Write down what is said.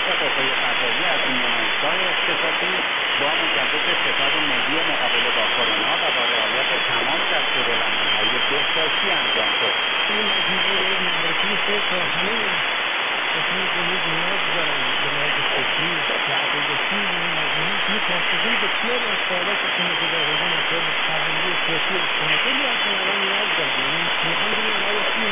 قوه‌های قضاییه از این نمایشگاه اختصاصی با مجدد ستاد ملی مقابله با کرونا و با رعایت تمام دستورالعمل‌های بهداشتی انجام شد. این مجموعه معرفی شد تا همه کسانی که نیاز دارند به لحاظ فکری و عقیدتی این مجموعه که پاسخگوی بسیاری از سوالات شما که در حوزه مسائل فرهنگی و سیاسی اجتماعی خیلی از شما نیاز دارند. یعنی میخوام ببینم آیا این